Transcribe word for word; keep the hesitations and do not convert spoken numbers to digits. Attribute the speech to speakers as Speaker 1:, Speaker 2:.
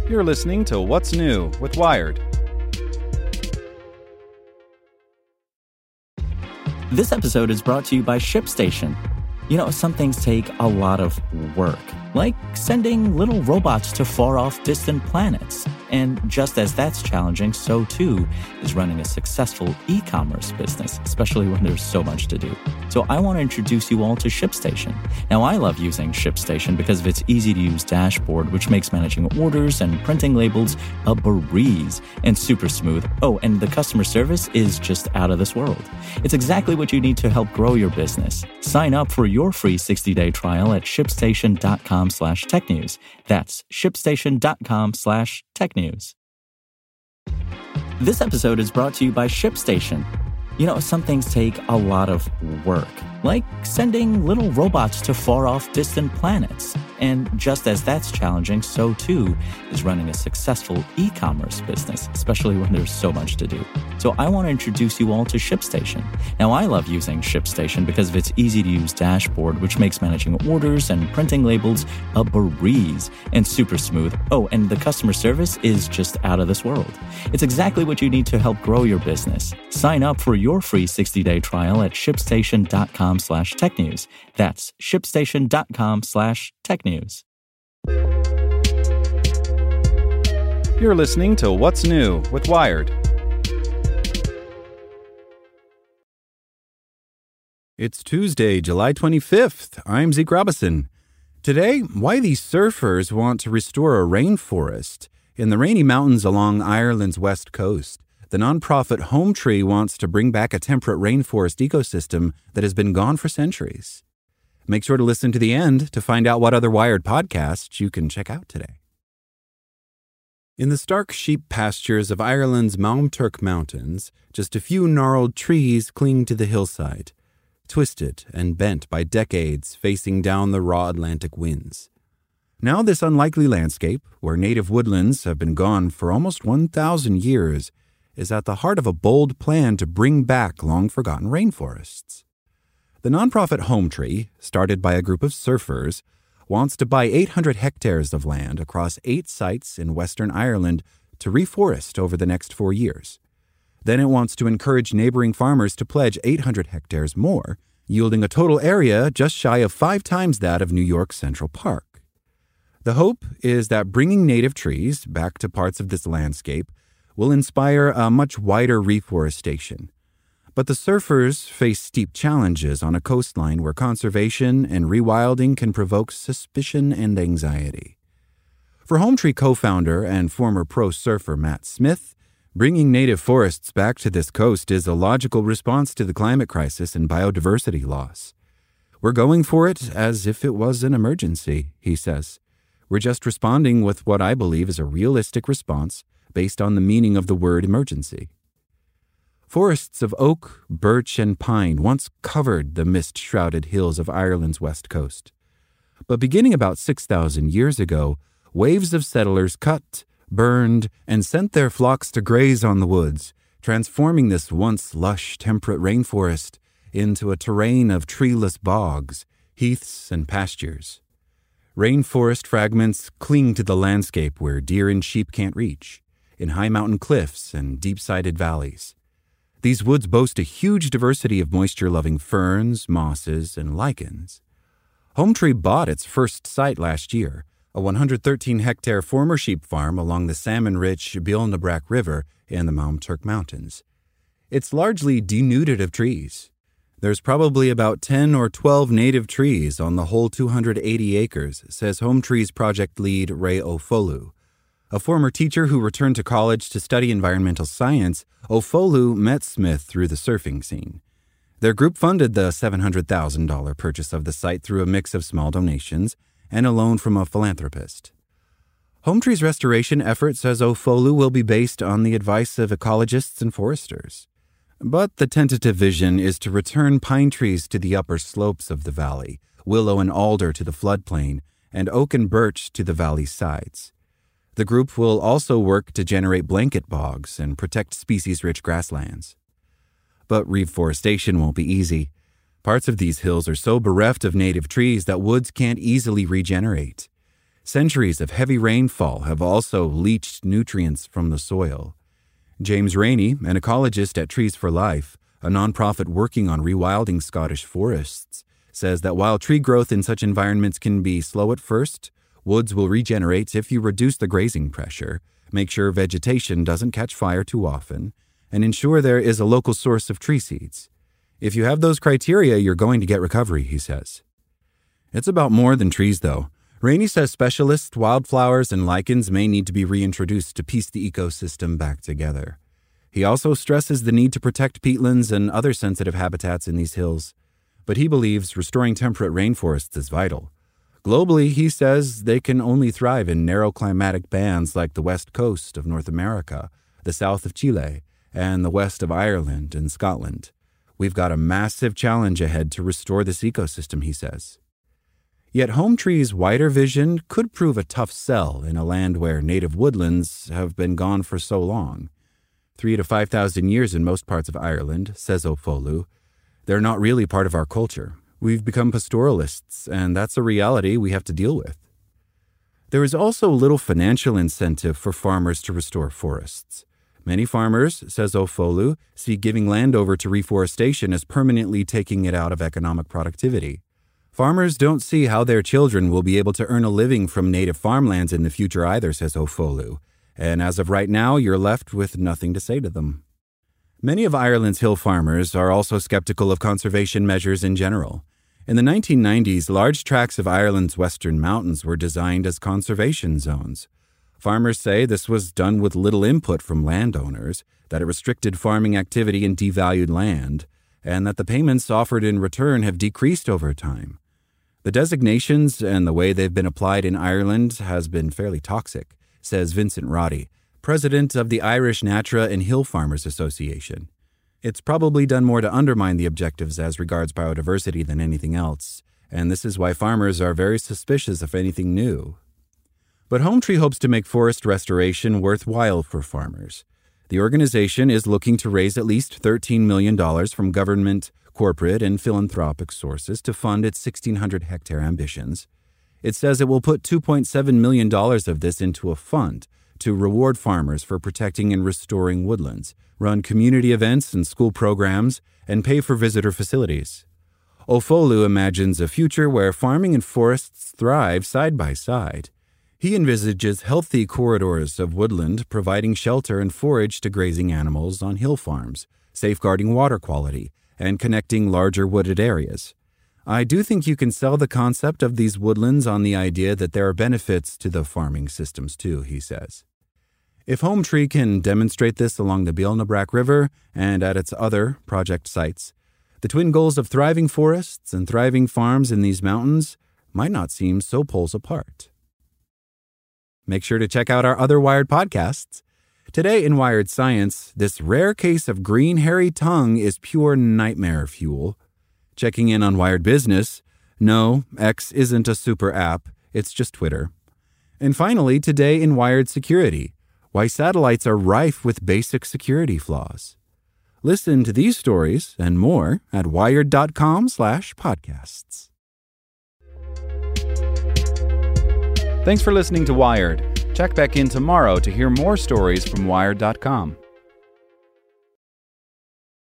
Speaker 1: You're listening to What's New with Wired.
Speaker 2: This episode is brought to you by ShipStation. You know, some things take a lot of work, like sending little robots to far-off distant planets. And just as that's challenging, so too is running a successful e-commerce business, especially when there's so much to do. So I want to introduce you all to ShipStation. Now, I love using ShipStation because of its easy-to-use dashboard, which makes managing orders and printing labels a breeze and super smooth. Oh, and the customer service is just out of this world. It's exactly what you need to help grow your business. Sign up for your free sixty-day trial at shipstation.com slash technews. That's shipstation.com slash technews. This episode is brought to you by ShipStation. You know, some things take a lot of work, like sending little robots to far-off distant planets. And just as that's challenging, so too is running a successful e-commerce business, especially when there's so much to do. So I want to introduce you all to ShipStation. Now, I love using ShipStation because of its easy-to-use dashboard, which makes managing orders and printing labels a breeze and super smooth. Oh, and the customer service is just out of this world. It's exactly what you need to help grow your business. Sign up for your free sixty-day trial at shipstation.com slash technews. That's shipstation.com slash technews.
Speaker 1: You're listening to What's New with Wired. It's Tuesday, July twenty-fifth. I'm Zeke Robison. Today, why these surfers want to restore a rainforest in the rainy mountains along Ireland's west coast. The nonprofit Home Tree wants to bring back a temperate rainforest ecosystem that has been gone for centuries. Make sure to listen to the end to find out what other Wired podcasts you can check out today. In the stark sheep pastures of Ireland's Maumturk Mountains, just a few gnarled trees cling to the hillside, twisted and bent by decades facing down the raw Atlantic winds. Now this unlikely landscape, where native woodlands have been gone for almost one thousand years, is at the heart of a bold plan to bring back long-forgotten rainforests. The nonprofit Home Tree, started by a group of surfers, wants to buy eight hundred hectares of land across eight sites in Western Ireland to reforest over the next four years. Then it wants to encourage neighboring farmers to pledge eight hundred hectares more, yielding a total area just shy of five times that of New York's Central Park. The hope is that bringing native trees back to parts of this landscape will inspire a much wider reforestation. But the surfers face steep challenges on a coastline where conservation and rewilding can provoke suspicion and anxiety. For Home Tree co-founder and former pro surfer Matt Smith, bringing native forests back to this coast is a logical response to the climate crisis and biodiversity loss. We're going for it as if it was an emergency, he says. We're just responding with what I believe is a realistic response based on the meaning of the word emergency. Forests of oak, birch, and pine once covered the mist-shrouded hills of Ireland's west coast. But beginning about six thousand years ago, waves of settlers cut, burned, and sent their flocks to graze on the woods, transforming this once lush, temperate rainforest into a terrain of treeless bogs, heaths, and pastures. Rainforest fragments cling to the landscape where deer and sheep can't reach, in high mountain cliffs and deep-sided valleys. These woods boast a huge diversity of moisture-loving ferns, mosses, and lichens. Home Tree bought its first site last year, a one hundred thirteen hectare former sheep farm along the salmon-rich Bealnabrack River in the Maumturk Mountains. It's largely denuded of trees. There's probably about ten or twelve native trees on the whole two hundred eighty acres, says Home Tree's project lead Ray Ofolu. A former teacher who returned to college to study environmental science, Ofolu met Smith through the surfing scene. Their group funded the seven hundred thousand dollars purchase of the site through a mix of small donations and a loan from a philanthropist. Home Tree's restoration effort, says Ofolu, will be based on the advice of ecologists and foresters. But the tentative vision is to return pine trees to the upper slopes of the valley, willow and alder to the floodplain, and oak and birch to the valley's sides. The group will also work to generate blanket bogs and protect species-rich grasslands. But reforestation won't be easy. Parts of these hills are so bereft of native trees that woods can't easily regenerate. Centuries of heavy rainfall have also leached nutrients from the soil. James Rainey, an ecologist at Trees for Life, a nonprofit working on rewilding Scottish forests, says that while tree growth in such environments can be slow at first, woods will regenerate if you reduce the grazing pressure, make sure vegetation doesn't catch fire too often, and ensure there is a local source of tree seeds. If you have those criteria, you're going to get recovery, he says. It's about more than trees, though. Rainey says specialists, wildflowers, and lichens may need to be reintroduced to piece the ecosystem back together. He also stresses the need to protect peatlands and other sensitive habitats in these hills, but he believes restoring temperate rainforests is vital. Globally, he says they can only thrive in narrow climatic bands like the west coast of North America, the south of Chile, and the west of Ireland and Scotland. We've got a massive challenge ahead to restore this ecosystem, he says. Yet Home Tree's wider vision could prove a tough sell in a land where native woodlands have been gone for so long. Three to five thousand years in most parts of Ireland, says Ofolu. They're not really part of our culture. We've become pastoralists, and that's a reality we have to deal with. There is also little financial incentive for farmers to restore forests. Many farmers, says Ofolu, see giving land over to reforestation as permanently taking it out of economic productivity. Farmers don't see how their children will be able to earn a living from native farmlands in the future either, says Ofolu, and as of right now, you're left with nothing to say to them. Many of Ireland's hill farmers are also skeptical of conservation measures in general. In the nineteen nineties, large tracts of Ireland's western mountains were designed as conservation zones. Farmers say this was done with little input from landowners, that it restricted farming activity and devalued land, and that the payments offered in return have decreased over time. The designations and the way they've been applied in Ireland has been fairly toxic, says Vincent Roddy, president of the Irish Natra and Hill Farmers Association. It's probably done more to undermine the objectives as regards biodiversity than anything else, and this is why farmers are very suspicious of anything new. But Home Tree hopes to make forest restoration worthwhile for farmers. The organization is looking to raise at least thirteen million dollars from government, corporate, and philanthropic sources to fund its sixteen hundred hectare ambitions. It says it will put two point seven million dollars of this into a fund to reward farmers for protecting and restoring woodlands, run community events and school programs, and pay for visitor facilities. Ofolu imagines a future where farming and forests thrive side by side. He envisages healthy corridors of woodland providing shelter and forage to grazing animals on hill farms, safeguarding water quality, and connecting larger wooded areas. I do think you can sell the concept of these woodlands on the idea that there are benefits to the farming systems too, he says. If Home Tree can demonstrate this along the Beal-na-Brac River and at its other project sites, the twin goals of thriving forests and thriving farms in these mountains might not seem so poles apart. Make sure to check out our other Wired podcasts. Today in Wired Science, this rare case of green hairy tongue is pure nightmare fuel. Checking in on Wired Business, no, X isn't a super app, it's just Twitter. And finally, today in Wired Security, why satellites are rife with basic security flaws. Listen to these stories and more at wired.com slash podcasts. Thanks for listening to Wired. Check back in tomorrow to hear more stories from wired dot com.